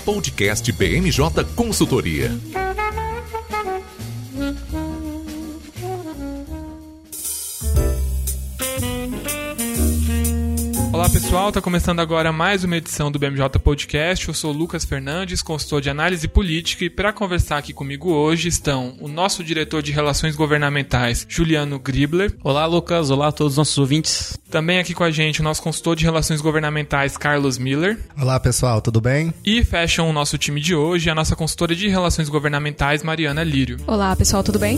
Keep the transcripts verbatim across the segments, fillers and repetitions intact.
Podcast B M J Consultoria. Olá pessoal, está começando agora mais uma edição do B M J Podcast. Eu sou o Lucas Fernandes, consultor de análise política, e para conversar aqui comigo hoje estão o nosso diretor de Relações Governamentais, Juliano Gribler. Olá Lucas, olá a todos os nossos ouvintes. Também aqui com a gente o nosso consultor de Relações Governamentais, Carlos Miller. Olá pessoal, tudo bem? E fecham o nosso time de hoje a nossa consultora de Relações Governamentais, Mariana Lírio. Olá pessoal, tudo bem?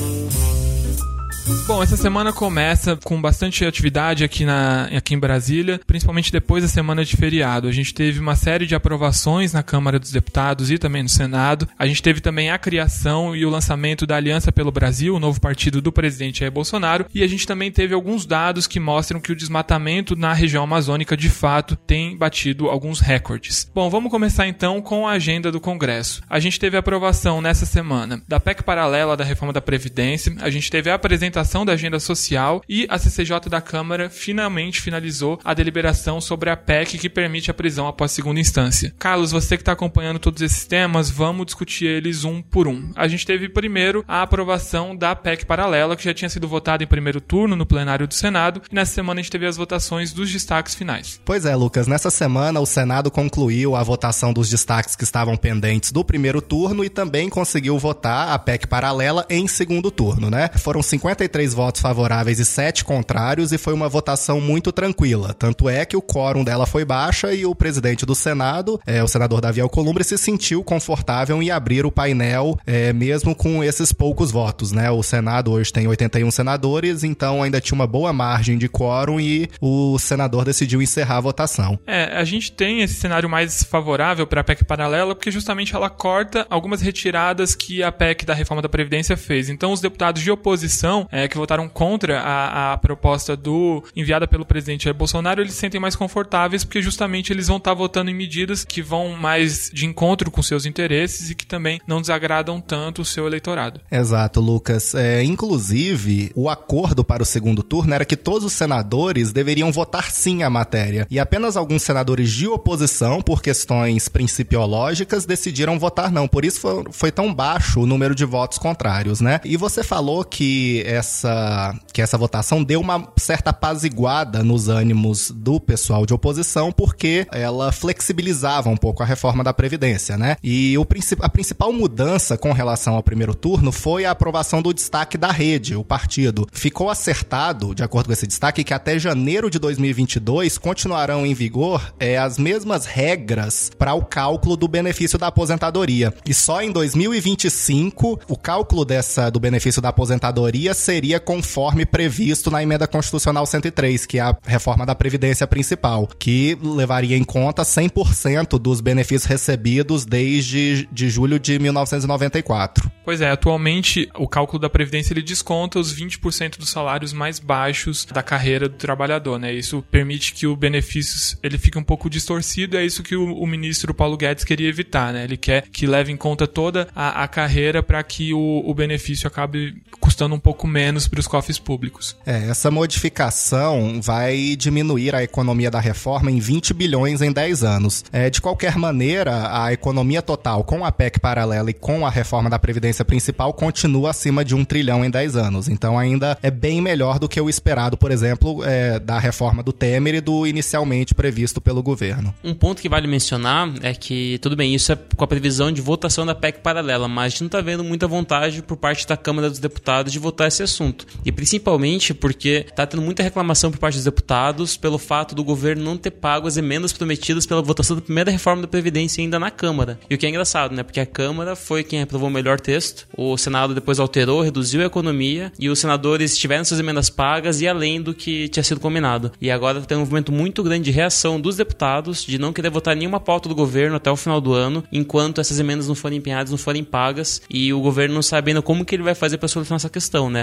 Bom, essa semana começa com bastante atividade aqui, na, aqui em Brasília, principalmente depois da semana de feriado. A gente teve uma série de aprovações na Câmara dos Deputados e também no Senado. A gente teve também a criação e o lançamento da Aliança pelo Brasil, o novo partido do presidente Jair Bolsonaro. E a gente também teve alguns dados que mostram que o desmatamento na região amazônica, de fato, tem batido alguns recordes. Bom, vamos começar então com a agenda do Congresso. A gente teve a aprovação nessa semana da P E C paralela da reforma da Previdência. A gente teve a apresentação da agenda social e a C C J da Câmara finalmente finalizou a deliberação sobre a P E C que permite a prisão após segunda instância. Carlos, você que está acompanhando todos esses temas, vamos discutir eles um por um. A gente teve primeiro a aprovação da P E C paralela, que já tinha sido votada em primeiro turno no plenário do Senado, e nessa semana a gente teve as votações dos destaques finais. Pois é, Lucas, nessa semana o Senado concluiu a votação dos destaques que estavam pendentes do primeiro turno e também conseguiu votar a P E C paralela em segundo turno, né? Foram cinquenta e três votos favoráveis e sete contrários, e foi uma votação muito tranquila. Tanto é que o quórum dela foi baixa e o presidente do Senado, é, o senador Davi Alcolumbre, se sentiu confortável em abrir o painel, é, mesmo com esses poucos votos, né? O Senado hoje tem oitenta e um senadores, então ainda tinha uma boa margem de quórum e o senador decidiu encerrar a votação. É, a gente tem esse cenário mais favorável para a P E C paralela porque justamente ela corta algumas retiradas que a P E C da reforma da Previdência fez. Então os deputados de oposição É, que votaram contra a, a proposta do enviada pelo presidente Jair Bolsonaro, eles se sentem mais confortáveis porque justamente eles vão estar votando em medidas que vão mais de encontro com seus interesses e que também não desagradam tanto o seu eleitorado. Exato, Lucas. É, inclusive, o acordo para o segundo turno era que todos os senadores deveriam votar sim a matéria, e apenas alguns senadores de oposição, por questões principiológicas, decidiram votar não. Por isso foi, foi tão baixo o número de votos contrários, né? E você falou que essa, que essa votação deu uma certa apaziguada nos ânimos do pessoal de oposição, porque ela flexibilizava um pouco a reforma da Previdência, né? E o, a principal mudança com relação ao primeiro turno foi a aprovação do destaque da rede, o partido. Ficou acertado, de acordo com esse destaque, que até janeiro de dois mil e vinte e dois continuarão em vigor é, as mesmas regras para o cálculo do benefício da aposentadoria. E só em dois mil e vinte e cinco, o cálculo dessa, do benefício da aposentadoria seria conforme previsto na Emenda Constitucional cento e três, que é a reforma da Previdência principal, que levaria em conta cem por cento dos benefícios recebidos desde de julho de mil novecentos e noventa e quatro. Pois é, atualmente o cálculo da Previdência ele desconta os vinte por cento dos salários mais baixos da carreira do trabalhador, né? Isso permite que o benefício ele fique um pouco distorcido, é isso que o, o ministro Paulo Guedes queria evitar, né? Ele quer que leve em conta toda a, a carreira para que o, o benefício acabe custando um pouco menos para os cofres públicos. É, essa modificação vai diminuir a economia da reforma em vinte bilhões em dez anos. É, de qualquer maneira, a economia total com a P E C paralela e com a reforma da Previdência principal continua acima de um trilhão em dez anos. Então ainda é bem melhor do que o esperado, por exemplo, é, da reforma do Temer e do inicialmente previsto pelo governo. Um ponto que vale mencionar é que, tudo bem, isso é com a previsão de votação da P E C paralela, mas a gente não está vendo muita vontade por parte da Câmara dos Deputados de votar esse assunto. E principalmente porque está tendo muita reclamação por parte dos deputados pelo fato do governo não ter pago as emendas prometidas pela votação da primeira reforma da Previdência ainda na Câmara. E o que é engraçado, né? Porque a Câmara foi quem aprovou o melhor texto, o Senado depois alterou, reduziu a economia e os senadores tiveram suas emendas pagas e além do que tinha sido combinado. E agora tem um movimento muito grande de reação dos deputados de não querer votar nenhuma pauta do governo até o final do ano, enquanto essas emendas não forem empenhadas, não forem pagas, e o governo não sabe ainda como que ele vai fazer para solucionar essa questão, né?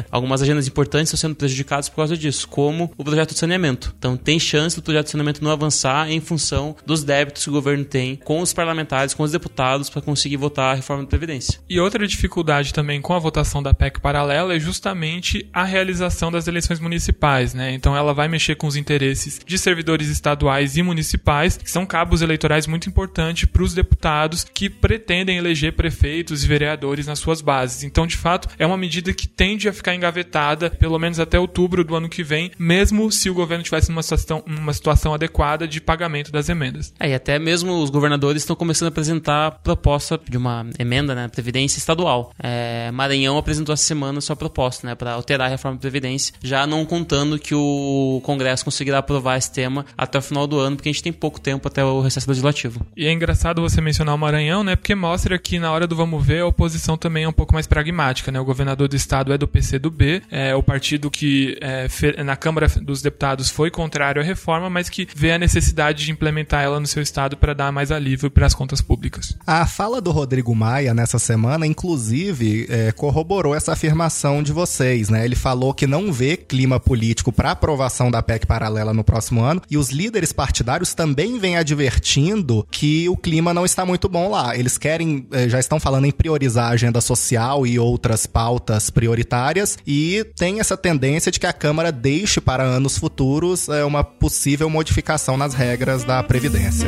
Maia, algumas agendas importantes estão sendo prejudicadas por causa disso, como o projeto de saneamento. Então tem chance do projeto de saneamento não avançar em função dos débitos que o governo tem com os parlamentares, com os deputados, para conseguir votar a reforma da Previdência. E outra dificuldade também com a votação da P E C paralela é justamente a realização das eleições municipais, né? Então ela vai mexer com os interesses de servidores estaduais e municipais, que são cabos eleitorais muito importantes para os deputados que pretendem eleger prefeitos e vereadores nas suas bases. Então, de fato, é uma medida que tende a ficar engavetada pelo menos até outubro do ano que vem, mesmo se o governo tivesse numa situação, numa situação adequada de pagamento das emendas. É, e até mesmo os governadores estão começando a apresentar proposta de uma emenda, né, Previdência estadual. É, Maranhão apresentou essa semana sua proposta, né, para alterar a reforma da Previdência, já não contando que o Congresso conseguirá aprovar esse tema até o final do ano, porque a gente tem pouco tempo até o recesso legislativo. E é engraçado você mencionar o Maranhão, né, porque mostra que na hora do vamos ver a oposição também é um pouco mais pragmática, né? O governador do estado é do P C do B, é o partido que é, fe, na Câmara dos Deputados foi contrário à reforma, mas que vê a necessidade de implementar ela no seu estado para dar mais alívio para as contas públicas. A fala do Rodrigo Maia nessa semana, inclusive, é, corroborou essa afirmação de vocês, né? Ele falou que não vê clima político para aprovação da P E C paralela no próximo ano, e os líderes partidários também vêm advertindo que o clima não está muito bom lá. Eles querem, já estão falando em priorizar a agenda social e outras pautas prioritárias, e tem essa tendência de que a Câmara deixe para anos futuros é, uma possível modificação nas regras da Previdência.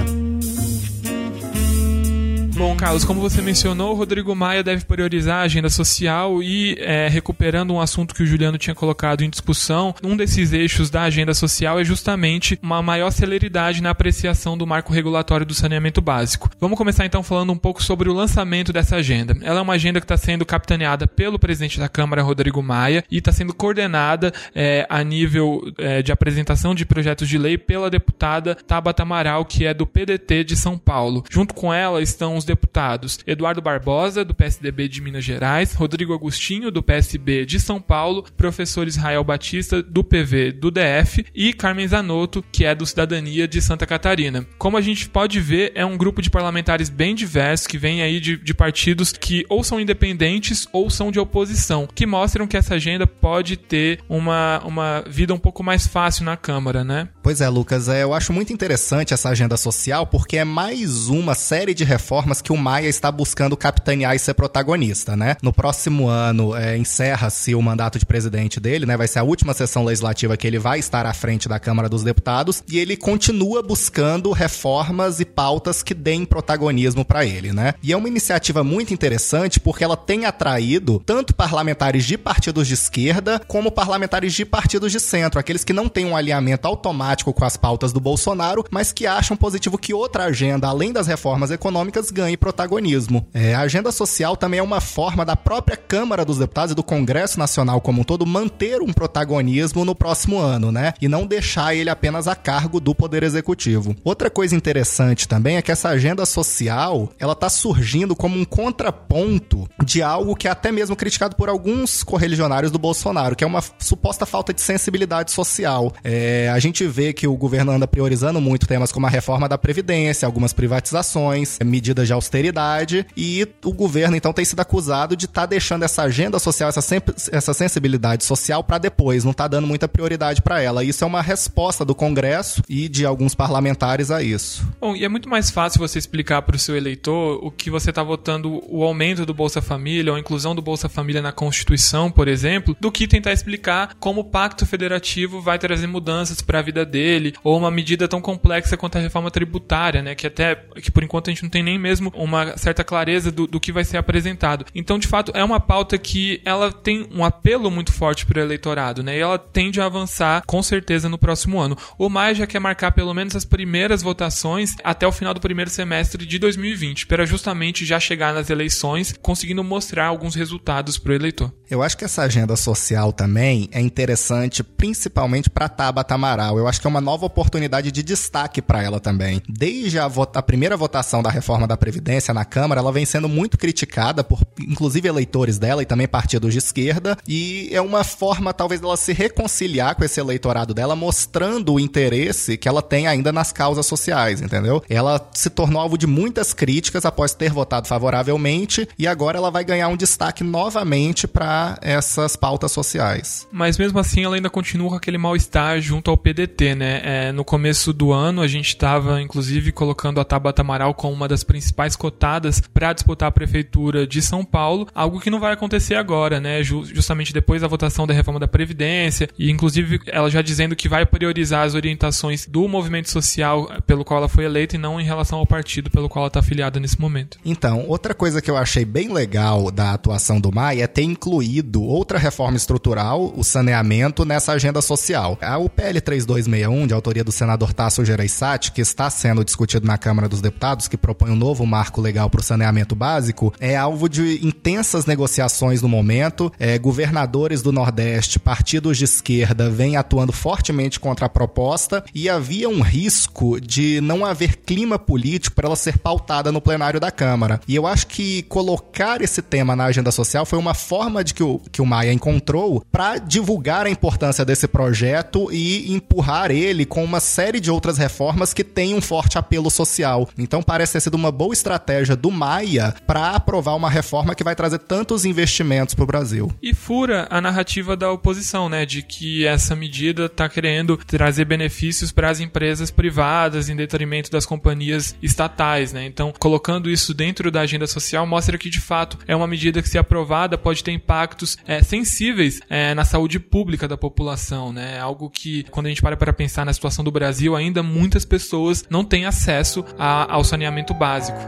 Bom, Carlos, como você mencionou, o Rodrigo Maia deve priorizar a agenda social e, é, recuperando um assunto que o Juliano tinha colocado em discussão, um desses eixos da agenda social é justamente uma maior celeridade na apreciação do marco regulatório do saneamento básico. Vamos começar então falando um pouco sobre o lançamento dessa agenda. Ela é uma agenda que está sendo capitaneada pelo presidente da Câmara, Rodrigo Maia, e está sendo coordenada é, a nível é, de apresentação de projetos de lei pela deputada Tabata Amaral, que é do P D T de São Paulo. Junto com ela estão os deputados Eduardo Barbosa, do P S D B de Minas Gerais, Rodrigo Agostinho, do P S B de São Paulo, professor Israel Batista, do P V do D F, e Carmen Zanotto, que é do Cidadania de Santa Catarina. Como a gente pode ver, é um grupo de parlamentares bem diverso, que vem aí de, de partidos que ou são independentes ou são de oposição, que mostram que essa agenda pode ter uma, uma vida um pouco mais fácil na Câmara, né? Pois é, Lucas, é, eu acho muito interessante essa agenda social, porque é mais uma série de reformas que o Maia está buscando capitanear e ser protagonista, né? No próximo ano, é, encerra-se o mandato de presidente dele, né? Vai ser a última sessão legislativa que ele vai estar à frente da Câmara dos Deputados, e ele continua buscando reformas e pautas que deem protagonismo para ele, né? E é uma iniciativa muito interessante porque ela tem atraído tanto parlamentares de partidos de esquerda como parlamentares de partidos de centro, aqueles que não têm um alinhamento automático com as pautas do Bolsonaro, mas que acham positivo que outra agenda, além das reformas econômicas, ganhe protagonismo. É, a agenda social também é uma forma da própria Câmara dos Deputados e do Congresso Nacional como um todo manter um protagonismo no próximo ano, né? E não deixar ele apenas a cargo do Poder Executivo. Outra coisa interessante também é que essa agenda social, ela tá surgindo como um contraponto de algo que é até mesmo criticado por alguns correligionários do Bolsonaro, que é uma suposta falta de sensibilidade social. É, a gente vê que o governo anda priorizando muito temas como a reforma da Previdência, algumas privatizações, medidas de austeridade, e o governo então tem sido acusado de estar tá deixando essa agenda social, essa, essa sensibilidade social para depois, não tá dando muita prioridade para ela. Isso é uma resposta do Congresso e de alguns parlamentares a isso. Bom, e é muito mais fácil você explicar para o seu eleitor o que você está votando, o aumento do Bolsa Família ou a inclusão do Bolsa Família na Constituição, por exemplo, do que tentar explicar como o Pacto Federativo vai trazer mudanças para a vida dele, ou uma medida tão complexa quanto a reforma tributária, né, que até, que por enquanto a gente não tem nem mesmo uma certa clareza do, do que vai ser apresentado. Então, de fato, é uma pauta que ela tem um apelo muito forte para o eleitorado, né? E ela tende a avançar com certeza no próximo ano. O Maia já quer marcar pelo menos as primeiras votações até o final do primeiro semestre de dois mil e vinte, para justamente já chegar nas eleições conseguindo mostrar alguns resultados para o eleitor. Eu acho que essa agenda social também é interessante, principalmente para Tabata Amaral. Eu acho que é uma nova oportunidade de destaque para ela também. Desde a, vota- a primeira votação da reforma da Previdência na Câmara, ela vem sendo muito criticada por, inclusive, eleitores dela e também partidos de esquerda, e é uma forma, talvez, dela se reconciliar com esse eleitorado dela, mostrando o interesse que ela tem ainda nas causas sociais, entendeu? Ela se tornou alvo de muitas críticas após ter votado favoravelmente, e agora ela vai ganhar um destaque novamente para para essas pautas sociais. Mas mesmo assim ela ainda continua com aquele mal-estar junto ao P D T, né? É, no começo do ano a gente estava inclusive colocando a Tabata Amaral como uma das principais cotadas para disputar a prefeitura de São Paulo, algo que não vai acontecer agora, né? Justamente depois da votação da reforma da Previdência, e inclusive ela já dizendo que vai priorizar as orientações do movimento social pelo qual ela foi eleita e não em relação ao partido pelo qual ela está afiliada nesse momento. Então, outra coisa que eu achei bem legal da atuação do Maia é ter incluído outra reforma estrutural, o saneamento, nessa agenda social. O P L três dois seis um, de autoria do senador Tasso Gereissati, que está sendo discutido na Câmara dos Deputados, que propõe um novo marco legal para o saneamento básico, é alvo de intensas negociações no momento. É, governadores do Nordeste, partidos de esquerda, vêm atuando fortemente contra a proposta e havia um risco de não haver clima político para ela ser pautada no plenário da Câmara. E eu acho que colocar esse tema na agenda social foi uma forma de que o, que o Maia encontrou para divulgar a importância desse projeto e empurrar ele com uma série de outras reformas que têm um forte apelo social. Então parece ter sido uma boa estratégia do Maia para aprovar uma reforma que vai trazer tantos investimentos para o Brasil. E fura a narrativa da oposição, né, de que essa medida está querendo trazer benefícios para as empresas privadas em detrimento das companhias estatais, né? Então, colocando isso dentro da agenda social mostra que, de fato, é uma medida que, se aprovada, pode ter impactos é, sensíveis é, na saúde pública da população, né? Algo que, quando a gente para para pensar na situação do Brasil, ainda muitas pessoas não têm acesso a, ao saneamento básico.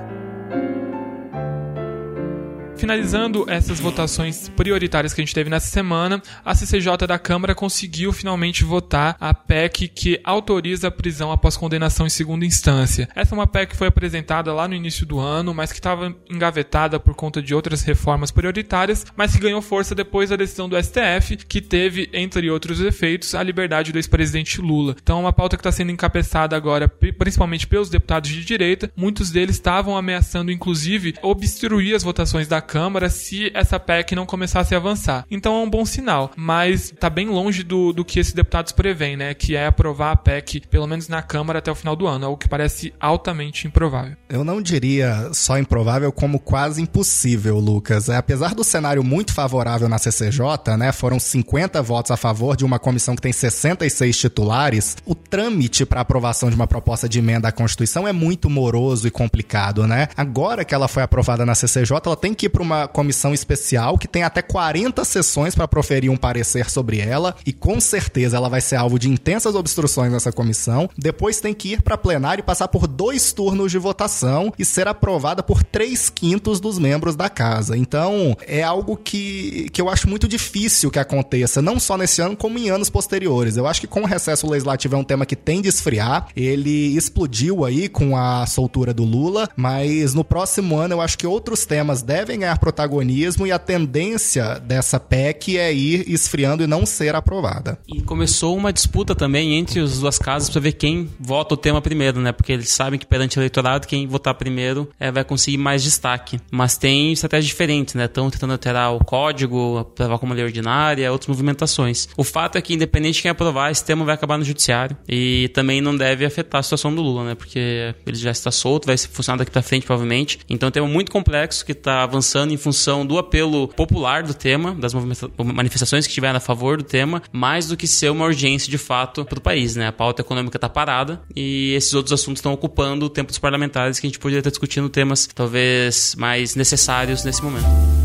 Finalizando essas votações prioritárias que a gente teve nessa semana, a C C J da Câmara conseguiu finalmente votar a P E C que autoriza a prisão após condenação em segunda instância. Essa é uma P E C que foi apresentada lá no início do ano, mas que estava engavetada por conta de outras reformas prioritárias, mas que ganhou força depois da decisão do S T F, que teve, entre outros efeitos, a liberdade do ex-presidente Lula. Então é uma pauta que está sendo encabeçada agora principalmente pelos deputados de direita. Muitos deles estavam ameaçando, inclusive, obstruir as votações da Câmara se essa P E C não começasse a avançar. Então é um bom sinal, mas está bem longe do, do que esses deputados prevêem, né? Que é aprovar a P E C, pelo menos na Câmara, até o final do ano, algo que parece altamente improvável. Eu não diria só improvável, como quase impossível, Lucas. Apesar do cenário muito favorável na C C J, né? Foram cinquenta votos a favor de uma comissão que tem sessenta e seis titulares, o trâmite para aprovação de uma proposta de emenda à Constituição é muito moroso e complicado, né? Agora que ela foi aprovada na C C J, ela tem que ir para uma comissão especial que tem até quarenta sessões para proferir um parecer sobre ela, e com certeza ela vai ser alvo de intensas obstruções nessa comissão. Depois tem que ir para plenário e passar por dois turnos de votação e ser aprovada por três quintos dos membros da casa. Então é algo que, que eu acho muito difícil que aconteça, não só nesse ano como em anos posteriores. Eu acho que com o recesso legislativo é um tema que tende a esfriar. Ele explodiu aí com a soltura do Lula, mas no próximo ano eu acho que outros temas devem ganhar protagonismo e a tendência dessa P E C é ir esfriando e não ser aprovada. E começou uma disputa também entre as duas casas para ver quem vota o tema primeiro, né? Porque eles sabem que perante o eleitorado, quem votar primeiro é, vai conseguir mais destaque. Mas tem estratégias diferentes, né? Estão tentando alterar o código, aprovar como lei ordinária, outras movimentações. O fato é que, independente de quem aprovar, esse tema vai acabar no judiciário e também não deve afetar a situação do Lula, né? Porque ele já está solto, vai funcionar daqui para frente, provavelmente. Então é um tema muito complexo que está avançando em função do apelo popular do tema, das manifestações que tiveram a favor do tema, mais do que ser uma urgência de fato para o país, né? A pauta econômica está parada e esses outros assuntos estão ocupando o tempo dos parlamentares, que a gente poderia estar discutindo temas talvez mais necessários nesse momento.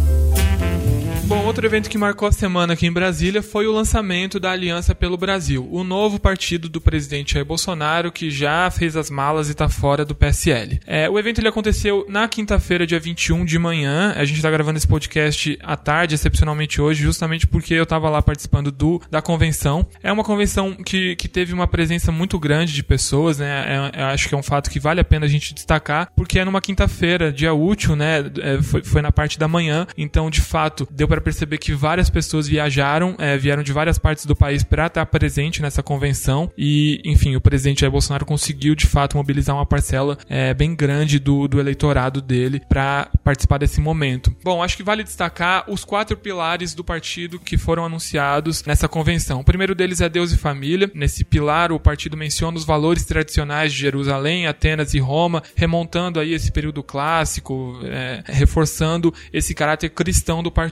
Bom, outro evento que marcou a semana aqui em Brasília foi o lançamento da Aliança pelo Brasil, o novo partido do presidente Jair Bolsonaro, que já fez as malas e está fora do P S L. É, o evento ele aconteceu na quinta-feira, dia vinte e um de manhã. A gente está gravando esse podcast à tarde, excepcionalmente hoje, justamente porque eu estava lá participando do, da convenção. É uma convenção que, que teve uma presença muito grande de pessoas, né? É, eu acho que é um fato que vale a pena a gente destacar, porque é numa quinta-feira, dia útil, né? É, foi, foi na parte da manhã, então, de fato, deu para perceber que várias pessoas viajaram, é, vieram de várias partes do país para estar presente nessa convenção e, enfim, o presidente Jair Bolsonaro conseguiu, de fato, mobilizar uma parcela é, bem grande do, do eleitorado dele para participar desse momento. Bom, acho que vale destacar os quatro pilares do partido que foram anunciados nessa convenção. O primeiro deles é Deus e Família. Nesse pilar, o partido menciona os valores tradicionais de Jerusalém, Atenas e Roma, remontando aí esse período clássico, é, reforçando esse caráter cristão do partido.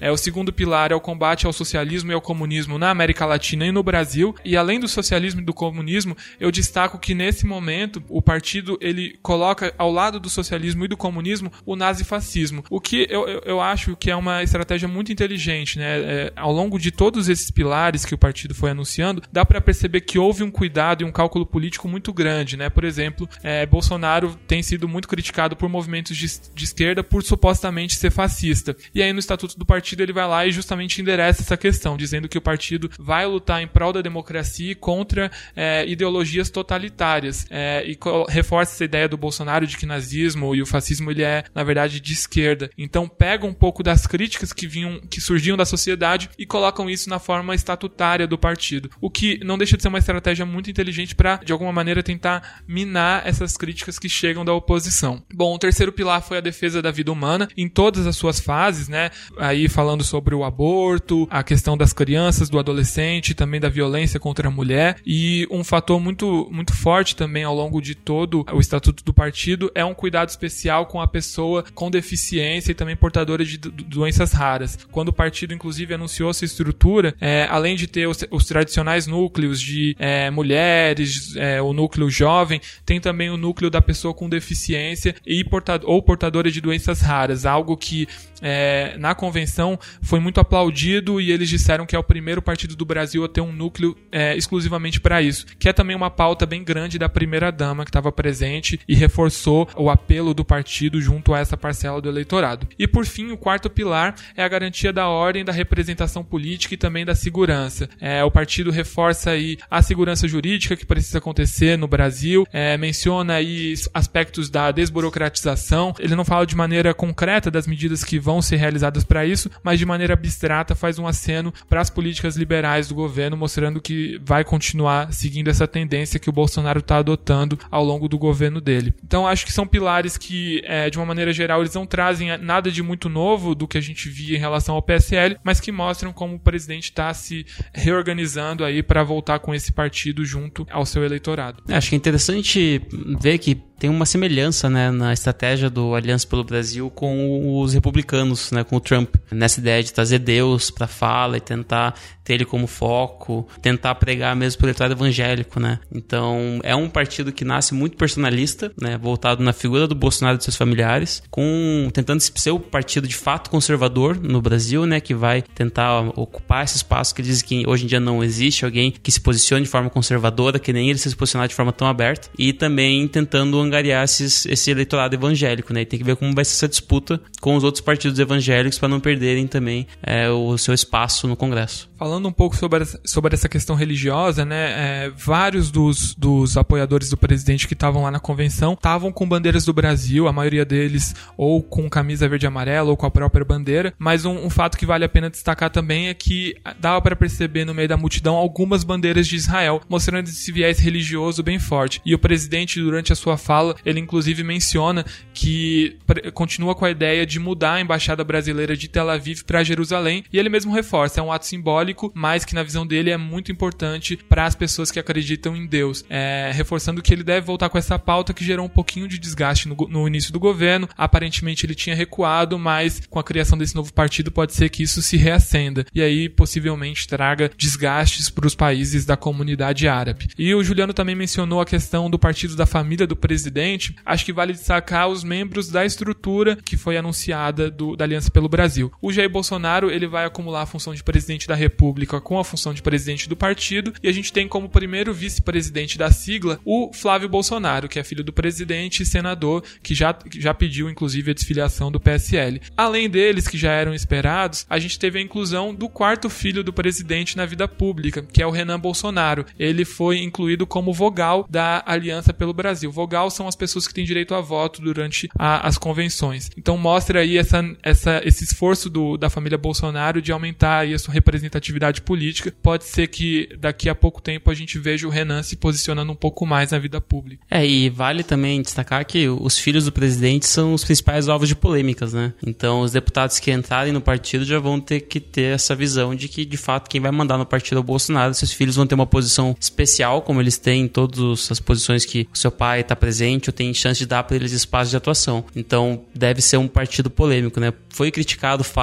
É, o segundo pilar é o combate ao socialismo e ao comunismo na América Latina e no Brasil. E além do socialismo e do comunismo, eu destaco que nesse momento o partido ele coloca ao lado do socialismo e do comunismo o nazifascismo, o que eu, eu, eu acho que é uma estratégia muito inteligente, né? É, ao longo de todos esses pilares que o partido foi anunciando, dá para perceber que houve um cuidado e um cálculo político muito grande, né? Por exemplo, é, Bolsonaro tem sido muito criticado por movimentos de, de esquerda por supostamente ser fascista. E aí no estatuto do partido ele vai lá e justamente endereça essa questão, dizendo que o partido vai lutar em prol da democracia e contra é, ideologias totalitárias. É, e co- reforça essa ideia do Bolsonaro de que nazismo e o fascismo ele é, na verdade, de esquerda. Então pega um pouco das críticas que vinham, que surgiam da sociedade e colocam isso na forma estatutária do partido. O que não deixa de ser uma estratégia muito inteligente para, de alguma maneira, tentar minar essas críticas que chegam da oposição. Bom, o terceiro pilar foi a defesa da vida humana em todas as suas fases, né? Aí falando sobre o aborto, a questão das crianças, do adolescente, também da violência contra a mulher. E um fator muito, muito forte também ao longo de todo o estatuto do partido é um cuidado especial com a pessoa com deficiência e também portadora de do- doenças raras. Quando o partido, inclusive, anunciou sua estrutura, é, além de ter os, os tradicionais núcleos de é, mulheres, é, o núcleo jovem, tem também o núcleo da pessoa com deficiência e portad- ou portadora de doenças raras, algo que é, na convenção foi muito aplaudido e eles disseram que é o primeiro partido do Brasil a ter um núcleo é, exclusivamente para isso, que é também uma pauta bem grande da primeira-dama que estava presente e reforçou o apelo do partido junto a essa parcela do eleitorado. E por fim, o quarto pilar é a garantia da ordem, da representação política e também da segurança. É, o partido reforça aí a segurança jurídica que precisa acontecer no Brasil, é, menciona aí aspectos da desburocratização. Ele não fala de maneira concreta das medidas que vão ser realizadas para isso, mas de maneira abstrata faz um aceno para as políticas liberais do governo, mostrando que vai continuar seguindo essa tendência que o Bolsonaro está adotando ao longo do governo dele. Então acho que são pilares que, é, de uma maneira geral, eles não trazem nada de muito novo do que a gente via em relação ao P S L, mas que mostram como o presidente está se reorganizando aí para voltar com esse partido junto ao seu eleitorado. Acho que é interessante ver que tem uma semelhança, né, na estratégia do Aliança pelo Brasil com os republicanos, né, com o Trump, nessa ideia de trazer Deus para a fala e tentar ter ele como foco, tentar pregar mesmo pelo eleitorado evangélico, né? Então é um partido que nasce muito personalista, né, voltado na figura do Bolsonaro e de seus familiares, com tentando ser o partido de fato conservador no Brasil, né, que vai tentar ocupar esse espaço que diz que hoje em dia não existe alguém que se posicione de forma conservadora, que nem ele se posicionar de forma tão aberta, e também tentando angariar esses, esse eleitorado evangélico, né? E tem que ver como vai ser essa disputa com os outros partidos evangélicos para não perderem também é, o seu espaço no Congresso. Falando um pouco sobre, sobre essa questão religiosa, né? É, vários dos, dos apoiadores do presidente que estavam lá na convenção estavam com bandeiras do Brasil, a maioria deles ou com camisa verde e amarela ou com a própria bandeira, mas um, um fato que vale a pena destacar também é que dava para perceber no meio da multidão algumas bandeiras de Israel, mostrando esse viés religioso bem forte. E o presidente, durante a sua fala, ele inclusive menciona que continua com a ideia de mudar a embaixada brasileira de Tel Aviv para Jerusalém, e ele mesmo reforça, é um ato simbólico, mas que na visão dele é muito importante para as pessoas que acreditam em Deus, é, reforçando que ele deve voltar com essa pauta que gerou um pouquinho de desgaste no, no início do governo. Aparentemente ele tinha recuado, mas com a criação desse novo partido pode ser que isso se reacenda, e aí possivelmente traga desgastes para os países da comunidade árabe. E o Juliano também mencionou a questão do partido da família do presidente. Acho que vale destacar os membros da estrutura que foi anunciada do, da Aliança pelo Brasil. O Jair Bolsonaro, ele vai acumular a função de presidente da República com a função de presidente do partido, e a gente tem como primeiro vice-presidente da sigla o Flávio Bolsonaro, que é filho do presidente e senador, que já, que já pediu inclusive a desfiliação do P S L. Além deles, que já eram esperados, a gente teve a inclusão do quarto filho do presidente na vida pública, que é o Renan Bolsonaro. Ele foi incluído como vogal da Aliança pelo Brasil. Vogal são as pessoas que têm direito a voto durante a, as convenções. Então mostra aí essa, essa, esse esforço do, da família Bolsonaro de aumentar aí a sua representatividade política. Pode ser que daqui a pouco tempo a gente veja o Renan se posicionando um pouco mais na vida pública. É, e vale também destacar que os filhos do presidente são os principais alvos de polêmicas, né? Então os deputados que entrarem no partido já vão ter que ter essa visão de que, de fato, quem vai mandar no partido é o Bolsonaro. Seus filhos vão ter uma posição especial, como eles têm em todas as posições que o seu pai está presente ou tem chance de dar para eles espaço de atuação. Então deve ser um partido polêmico, né? Foi criticado o fato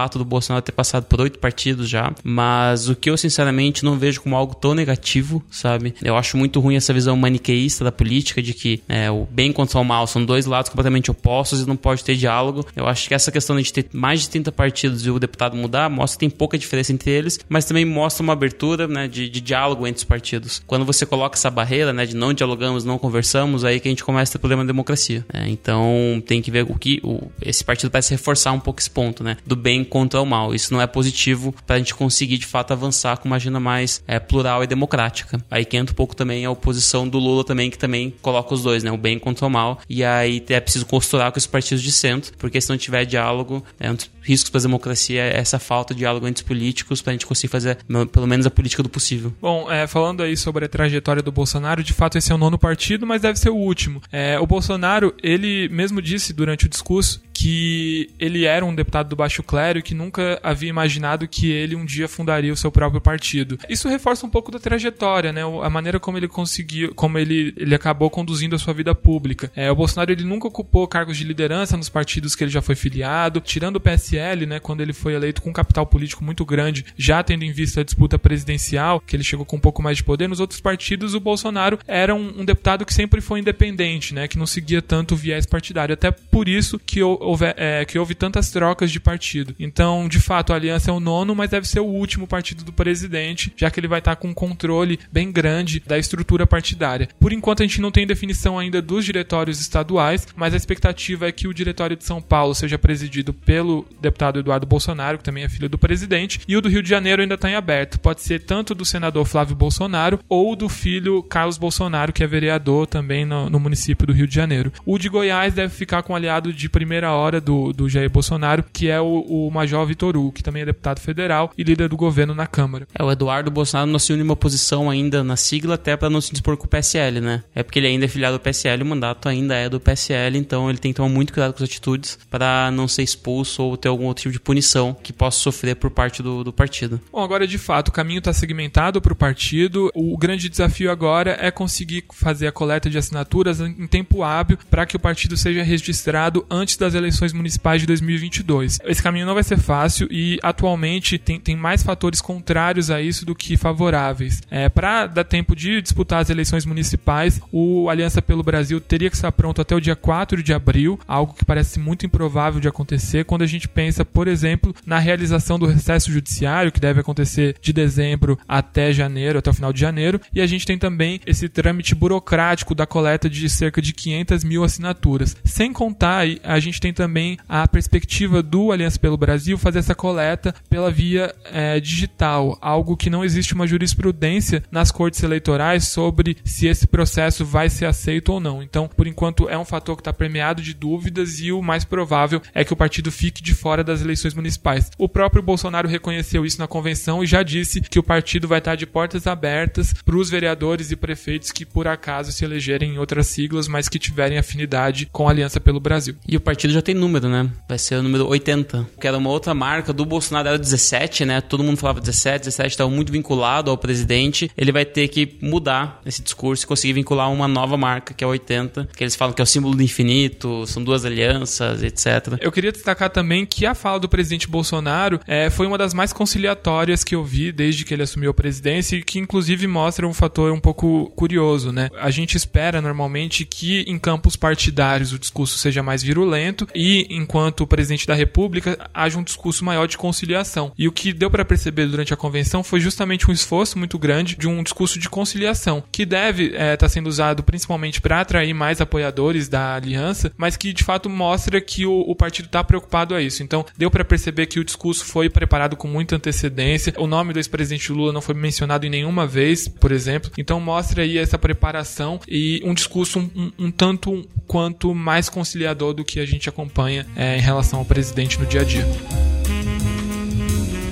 fato do Bolsonaro ter passado por oito partidos já, mas o que eu sinceramente não vejo como algo tão negativo, sabe? Eu acho muito ruim essa visão maniqueísta da política, de que é, o bem contra o mal são dois lados completamente opostos e não pode ter diálogo. Eu acho que essa questão de ter mais de trinta partidos e o deputado mudar, mostra que tem pouca diferença entre eles, mas também mostra uma abertura, né, de, de diálogo entre os partidos. Quando você coloca essa barreira, né, de não dialogamos, não conversamos, aí que a gente começa a ter problema na democracia. Né? Então tem que ver o que o, esse partido parece reforçar um pouco esse ponto, né, do bem contra o mal. Isso não é positivo para a gente conseguir de fato avançar com uma agenda mais é, plural e democrática. Aí que entra um pouco também a oposição do Lula também, que também coloca os dois, né, o bem contra o mal, e aí é preciso costurar com esses partidos de centro, porque se não tiver diálogo, é um dos riscos para a democracia é essa falta de diálogo entre os políticos para a gente conseguir fazer pelo menos a política do possível. Bom, é, falando aí sobre a trajetória do Bolsonaro, de fato esse é o nono partido, mas deve ser o último. É, o Bolsonaro, ele mesmo disse durante o discurso que ele era um deputado do baixo clero e que nunca havia imaginado que ele um dia fundaria o seu próprio partido. Isso reforça um pouco da trajetória, né? A maneira como ele conseguiu, como ele, ele acabou conduzindo a sua vida pública. É, o Bolsonaro, ele nunca ocupou cargos de liderança nos partidos que ele já foi filiado, tirando o P S L, né? Quando ele foi eleito com um capital político muito grande, já tendo em vista a disputa presidencial, que ele chegou com um pouco mais de poder. Nos outros partidos, o Bolsonaro era um, um deputado que sempre foi independente, né? Que não seguia tanto o viés partidário. Até por isso que houve, é, que houve tantas trocas de partido. Então, de fato, a Aliança é o nono, mas deve ser o último partido do presidente, já que ele vai estar com um controle bem grande da estrutura partidária. Por enquanto, a gente não tem definição ainda dos diretórios estaduais, mas a expectativa é que o diretório de São Paulo seja presidido pelo deputado Eduardo Bolsonaro, que também é filho do presidente, e o do Rio de Janeiro ainda está em aberto. Pode ser tanto do senador Flávio Bolsonaro ou do filho Carlos Bolsonaro, que é vereador também no, no município do Rio de Janeiro. O de Goiás deve ficar com o aliado de primeira hora do, do Jair Bolsonaro, que é o, o Major Vitor Hugo, que também é deputado federal e líder do governo na Câmara. É, o Eduardo Bolsonaro não se une uma posição ainda na sigla, até para não se dispor com o P S L, né? É porque ele ainda é filiado do P S L, o mandato ainda é do P S L, então ele tem que tomar muito cuidado com as atitudes para não ser expulso ou ter algum outro tipo de punição que possa sofrer por parte do, do partido. Bom, agora de fato o caminho está segmentado para o partido. O grande desafio agora é conseguir fazer a coleta de assinaturas em tempo hábil para que o partido seja registrado antes das eleições municipais de dois mil e vinte e dois. Esse caminho não vai ser fácil e atualmente tem, tem mais fatores contrários a isso do que favoráveis. É, para dar tempo de disputar as eleições municipais, o Aliança pelo Brasil teria que estar pronto até o dia quatro de abril, algo que parece muito improvável de acontecer quando a gente pensa, por exemplo, na realização do recesso judiciário, que deve acontecer de dezembro até janeiro, até o final de janeiro, e a gente tem também esse trâmite burocrático da coleta de cerca de quinhentas mil assinaturas. Sem contar, a gente tem também a perspectiva do Aliança pelo Brasil fazer essa coleta pela via é, digital, algo que não existe uma jurisprudência nas cortes eleitorais sobre se esse processo vai ser aceito ou não. Então, por enquanto, é um fator que está permeado de dúvidas e o mais provável é que o partido fique de fora das eleições municipais. O próprio Bolsonaro reconheceu isso na convenção e já disse que o partido vai estar de portas abertas para os vereadores e prefeitos que por acaso se elegerem em outras siglas, mas que tiverem afinidade com a Aliança pelo Brasil. E o partido já tem número, né? Vai ser o número oitenta, que era uma outra marca do Bolsonaro, era dezessete, né? Todo mundo falava dezessete, dezessete estava muito vinculado ao presidente. Ele vai ter que mudar esse discurso e conseguir vincular uma nova marca, que é oitenta, que eles falam que é o símbolo do infinito, são duas alianças, etcétera. Eu queria destacar também que a fala do presidente Bolsonaro é, foi uma das mais conciliatórias que eu vi desde que ele assumiu a presidência e que inclusive mostra um fator um pouco curioso, né? A gente espera normalmente que em campos partidários o discurso seja mais virulento e enquanto o presidente da República haja um discurso maior de conciliação. E o que deu para perceber durante a convenção foi justamente um esforço muito grande de um discurso de conciliação, que deve estar é, tá sendo usado principalmente para atrair mais apoiadores da aliança, mas que de fato mostra que o, o partido está preocupado a isso. Então deu para perceber que o discurso foi preparado com muita antecedência, o nome do ex-presidente Lula não foi mencionado em nenhuma vez, por exemplo. Então mostra aí essa preparação e um discurso um, um, um tanto quanto mais conciliador do que a gente acompanha é, em relação ao presidente no dia a dia.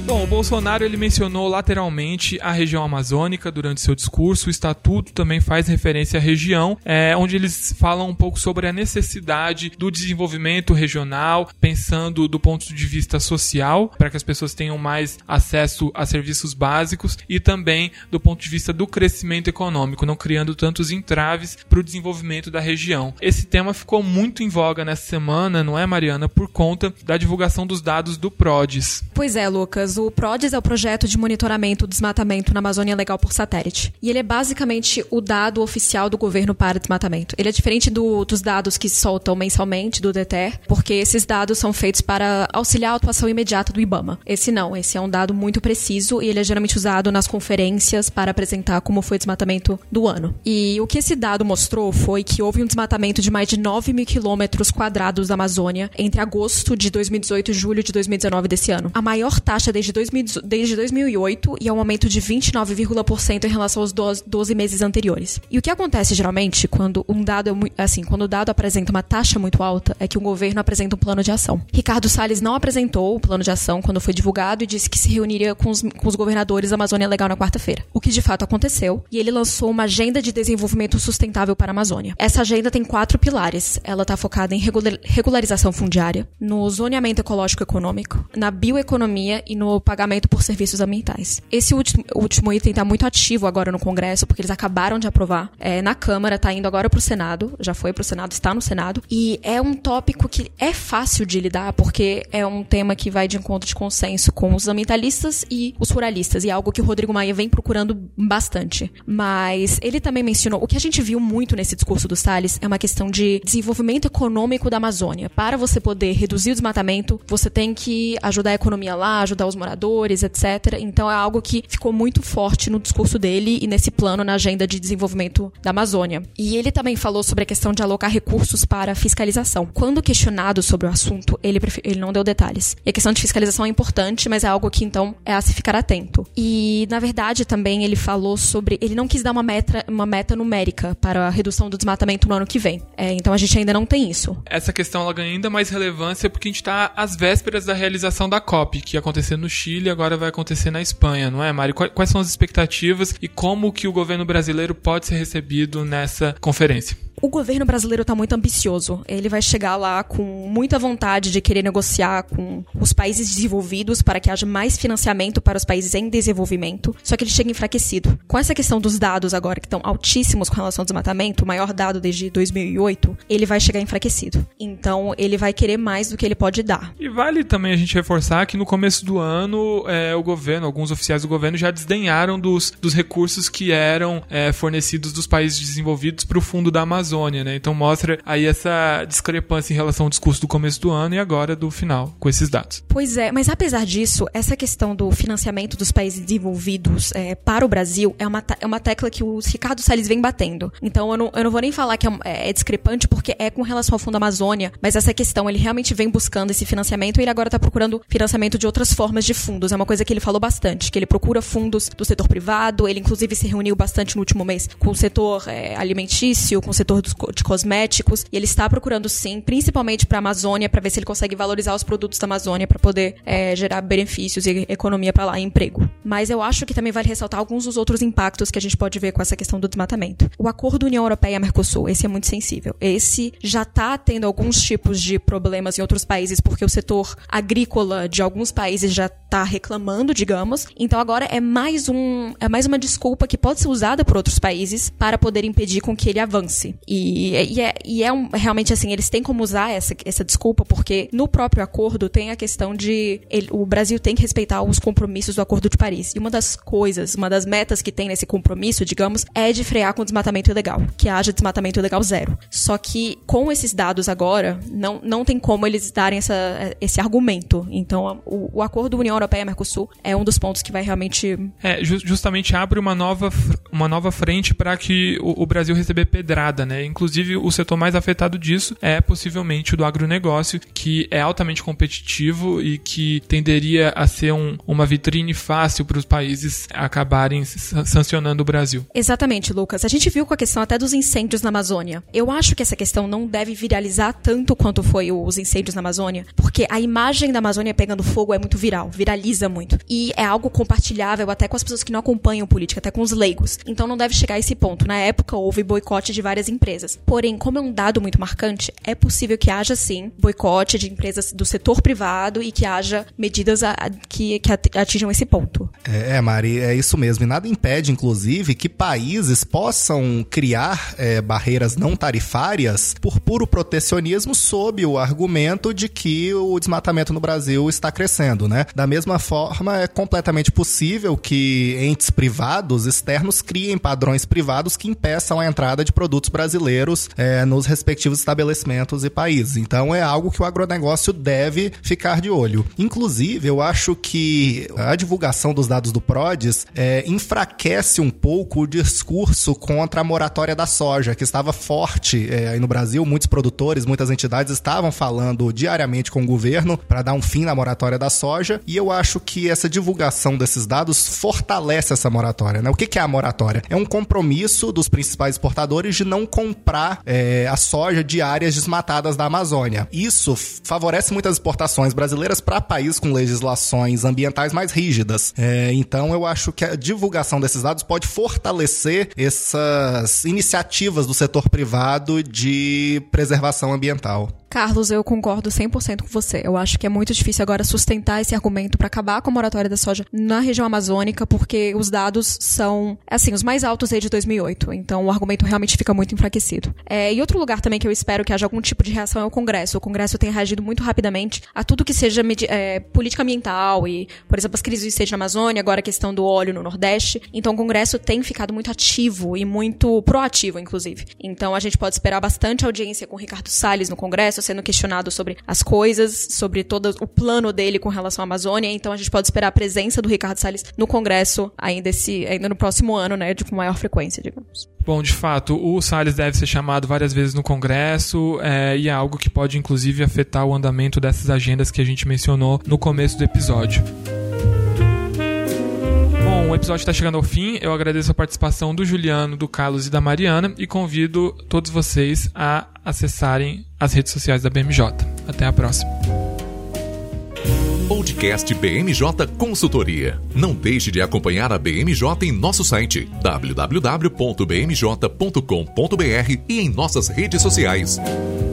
Bom, o Bolsonaro ele mencionou lateralmente a região amazônica durante seu discurso. O estatuto também faz referência à região, é, onde eles falam um pouco sobre a necessidade do desenvolvimento regional, pensando do ponto de vista social, para que as pessoas tenham mais acesso a serviços básicos, e também do ponto de vista do crescimento econômico, não criando tantos entraves para o desenvolvimento da região. Esse tema ficou muito em voga nessa semana, não é, Mariana, por conta da divulgação dos dados do PRODES. Pois é, Lucas. O PRODES é o Projeto de Monitoramento do Desmatamento na Amazônia Legal por Satélite. E ele é basicamente o dado oficial do governo para desmatamento. Ele é diferente do, dos dados que soltam mensalmente do DETER, porque esses dados são feitos para auxiliar a atuação imediata do IBAMA. Esse não, esse é um dado muito preciso e ele é geralmente usado nas conferências para apresentar como foi o desmatamento do ano. E o que esse dado mostrou foi que houve um desmatamento de mais de nove mil quilômetros quadrados da Amazônia entre agosto de dois mil e dezoito e julho de dois mil e dezenove desse ano. A maior taxa desde, dois mil, desde dois mil e oito e é um aumento de vinte e nove vírgula por cento em relação aos doze meses anteriores. E o que acontece geralmente quando um dado é assim, quando o dado apresenta uma taxa muito alta é que o governo apresenta um plano de ação. Ricardo Salles não apresentou o plano de ação quando foi divulgado e disse que se reuniria com os, com os governadores da Amazônia Legal na quarta-feira. O que de fato aconteceu, e ele lançou uma agenda de desenvolvimento sustentável para a Amazônia. Essa agenda tem quatro pilares. Ela está focada em regular, regularização fundiária, no zoneamento ecológico econômico, na bioeconomia e no pagamento por serviços ambientais. Esse último, último item está muito ativo agora no Congresso, porque eles acabaram de aprovar. É, na Câmara, está indo agora para o Senado, já foi para o Senado, está no Senado, e é um tópico que é fácil de lidar, porque é um tema que vai de encontro de consenso com os ambientalistas e os ruralistas, e é algo que o Rodrigo Maia vem procurando bastante. Mas ele também mencionou, o que a gente viu muito nesse discurso do Salles é uma questão de desenvolvimento econômico da Amazônia. Para você poder reduzir o desmatamento, você tem que ajudar a economia lá, ajudar os moradores, etcétera. Então é algo que ficou muito forte no discurso dele e nesse plano na agenda de desenvolvimento da Amazônia. E ele também falou sobre a questão de alocar recursos para fiscalização. Quando questionado sobre o assunto, ele, prefere, ele não deu detalhes. E a questão de fiscalização é importante, mas é algo que então é a se ficar atento. E na verdade também ele falou sobre, ele não quis dar uma meta, uma meta numérica para a redução do desmatamento no ano que vem. É, então a gente ainda não tem isso. Essa questão ela ganha ainda mais relevância porque a gente está às vésperas da realização da COP, que ia acontecer no Chile e agora vai acontecer na Espanha, não é, Mari? Quais são as expectativas e como que o governo brasileiro pode ser recebido nessa conferência? O governo brasileiro está muito ambicioso. Ele vai chegar lá com muita vontade de querer negociar com os países desenvolvidos para que haja mais financiamento para os países em desenvolvimento, só que ele chega enfraquecido. Com essa questão dos dados agora, que estão altíssimos com relação ao desmatamento, o maior dado desde dois mil e oito, ele vai chegar enfraquecido. Então, ele vai querer mais do que ele pode dar. E vale também a gente reforçar que no começo do ano, é, o governo, alguns oficiais do governo já desdenharam dos, dos recursos que eram é, fornecidos dos países desenvolvidos para o fundo da Amazônia. Né? Então mostra aí essa discrepância em relação ao discurso do começo do ano e agora do final, com esses dados. Pois é, mas apesar disso, essa questão do financiamento dos países desenvolvidos é, para o Brasil é uma, é uma tecla que o Ricardo Salles vem batendo. Então eu não, eu não vou nem falar que é, é discrepante, porque é com relação ao Fundo Amazônia, mas essa questão, ele realmente vem buscando esse financiamento e ele agora está procurando financiamento de outras formas de fundos. É uma coisa que ele falou bastante, que ele procura fundos do setor privado, ele inclusive se reuniu bastante no último mês com o setor é, alimentício, com o setor dos, de cosméticos, e ele está procurando sim, principalmente para a Amazônia, para ver se ele consegue valorizar os produtos da Amazônia para poder é, gerar benefícios e economia para lá e emprego. Mas eu acho que também vale ressaltar alguns dos outros impactos que a gente pode ver com essa questão do desmatamento. O acordo União Europeia-Mercosul, esse é muito sensível. Esse já está tendo alguns tipos de problemas em outros países, porque o setor agrícola de alguns países já está reclamando, digamos. Então agora é mais, um, é mais uma desculpa que pode ser usada por outros países para poder impedir com que ele avance. E, e é, e é um, realmente assim, eles têm como usar essa, essa desculpa, porque no próprio acordo tem a questão de ele, o Brasil tem que respeitar os compromissos do Acordo de Paris. E uma das coisas, uma das metas que tem nesse compromisso, digamos, é de frear com o desmatamento ilegal, que haja desmatamento ilegal zero. Só que com esses dados agora, não, não tem como eles darem essa, esse argumento. Então o, o acordo União Europeia-Mercosul é um dos pontos que vai realmente... É, ju- justamente abre uma nova, uma nova frente para que o, o Brasil receber pedrada, né? Inclusive, o setor mais afetado disso é possivelmente o do agronegócio, que é altamente competitivo e que tenderia a ser um, uma vitrine fácil para os países acabarem sancionando o Brasil. Exatamente, Lucas. A gente viu com a questão até dos incêndios na Amazônia. Eu acho que essa questão não deve viralizar tanto quanto foi os incêndios na Amazônia, porque a imagem da Amazônia pegando fogo é muito viral, viraliza muito. E é algo compartilhável até com as pessoas que não acompanham política, até com os leigos. Então não deve chegar a esse ponto. Na época houve boicote de várias empresas. Porém, como é um dado muito marcante, é possível que haja sim boicote de empresas do setor privado e que haja medidas a, a, que, que atinjam esse ponto. É, Mari, é isso mesmo. E nada impede, inclusive, que países possam criar é, barreiras não tarifárias por puro protecionismo sob o argumento de que o desmatamento no Brasil está crescendo, né? Da mesma forma, é completamente possível que entes privados externos criem padrões privados que impeçam a entrada de produtos brasileiros é, nos respectivos estabelecimentos e países. Então, é algo que o agronegócio deve ficar de olho. Inclusive, eu acho que a divulgação dos dados do PRODES é, enfraquece um pouco o discurso contra a moratória da soja, que estava forte é, aí no Brasil. Muitos produtores, muitas entidades estavam falando diariamente com o governo para dar um fim na moratória da soja, e eu acho que essa divulgação desses dados fortalece essa moratória, né? O que é a moratória? É um compromisso dos principais exportadores de não comprar é, a soja de áreas desmatadas da Amazônia. Isso favorece muitas exportações brasileiras para países com legislações ambientais mais rígidas. É, então eu acho que a divulgação desses dados pode fortalecer essas iniciativas do setor privado de preservação ambiental. Carlos, eu concordo cem por cento com você. Eu acho que é muito difícil agora sustentar esse argumento para acabar com a moratória da soja na região amazônica, porque os dados são, assim, os mais altos desde dois mil e oito. Então, o argumento realmente fica muito enfraquecido. É, e outro lugar também que eu espero que haja algum tipo de reação é o Congresso. O Congresso tem reagido muito rapidamente a tudo que seja é, política ambiental e, por exemplo, as crises do incêndio na Amazônia, agora a questão do óleo no Nordeste. Então, o Congresso tem ficado muito ativo e muito proativo, inclusive. Então, a gente pode esperar bastante audiência com o Ricardo Salles no Congresso, sendo questionado sobre as coisas, sobre todo o plano dele com relação à Amazônia. Então a gente pode esperar a presença do Ricardo Salles no Congresso ainda, esse, ainda no próximo ano, né, de com maior frequência, digamos. Bom, de fato, o Salles deve ser chamado várias vezes no Congresso é, e é algo que pode inclusive afetar o andamento dessas agendas que a gente mencionou no começo do episódio. Bom, o episódio está chegando ao fim. Eu agradeço a participação do Juliano, do Carlos e da Mariana e convido todos vocês a acessarem as redes sociais da B M J. Até a próxima. Podcast B M J Consultoria. Não deixe de acompanhar a B M J em nosso site w w w ponto b m j ponto com ponto b r e em nossas redes sociais.